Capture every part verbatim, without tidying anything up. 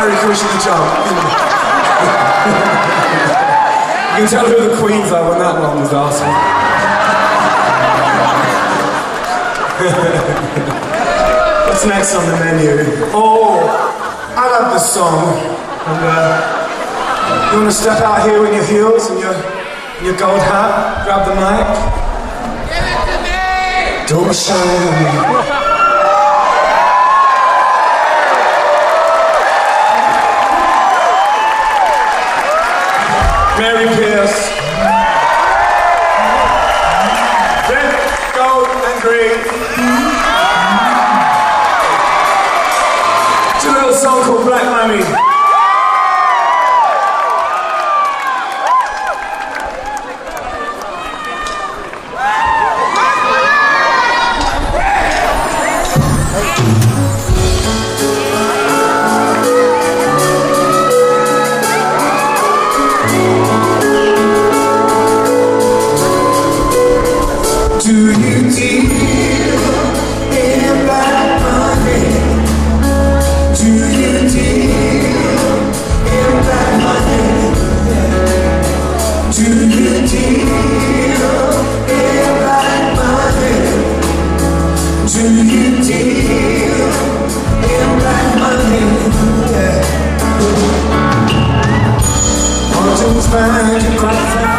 Hare Krishna jump. You can tell who the queens are when that one was awesome. What's next on the menu? Oh, I love this song. And uh, you want to step out here in your heels and your, your gold hat, grab the mic. Give it to me! Don't shine on me. Mary Pierce. Red, gold, and green. It's a little song called Black Mammy. Do you deal in black money? Do you deal in black money? Do you deal in black money? Do you deal in black money? Yeah. Fortune's find you cry.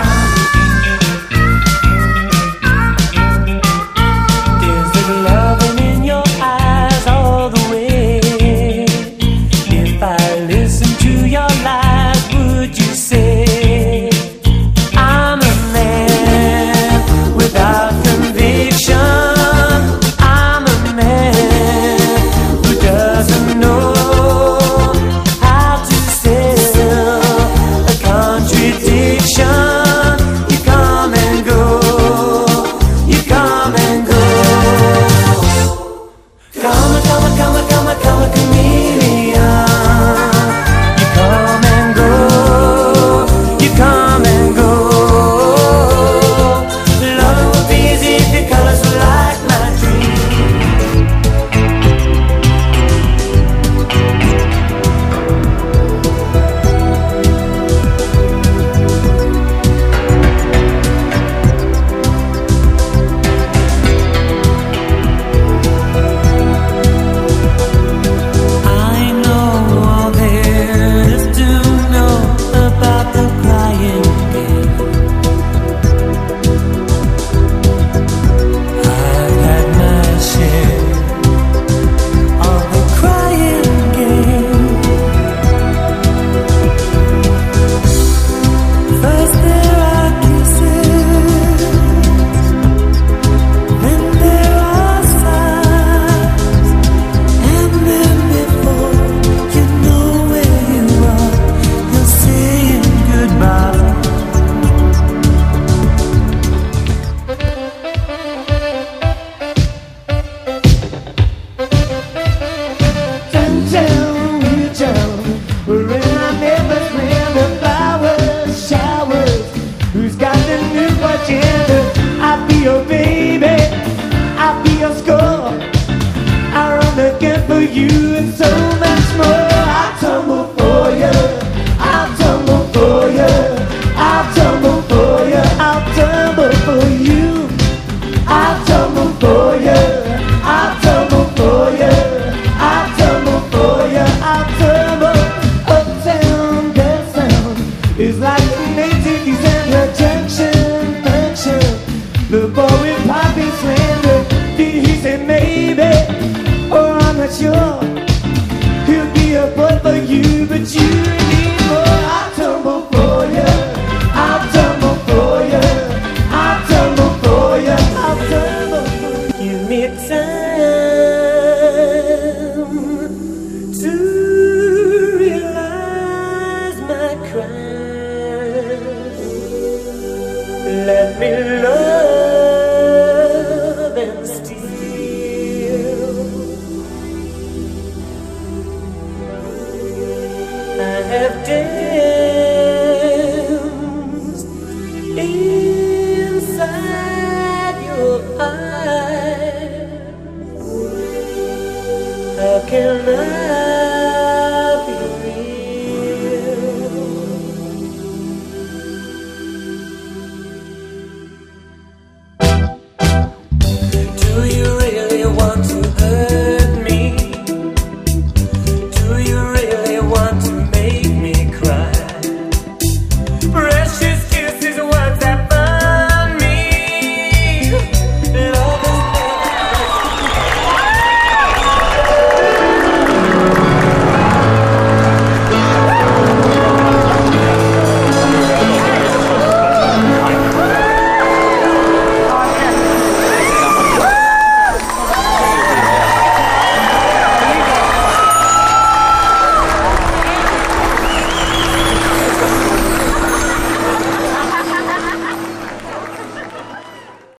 How can I